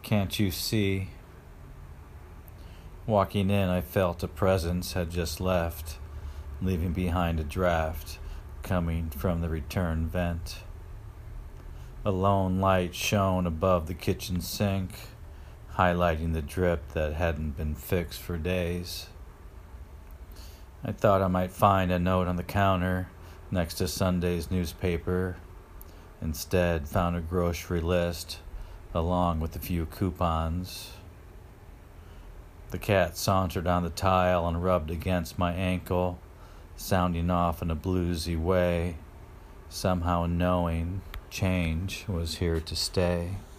Can't you see? Walking in, I felt a presence had just left, leaving behind a draft coming from the return vent. A lone light shone above the kitchen sink, highlighting the drip that hadn't been fixed for days. I thought I might find a note on the counter next to Sunday's newspaper. Instead, found a grocery list along with a few coupons. The cat sauntered on the tile and rubbed against my ankle, sounding off in a bluesy way, somehow knowing change was here to stay.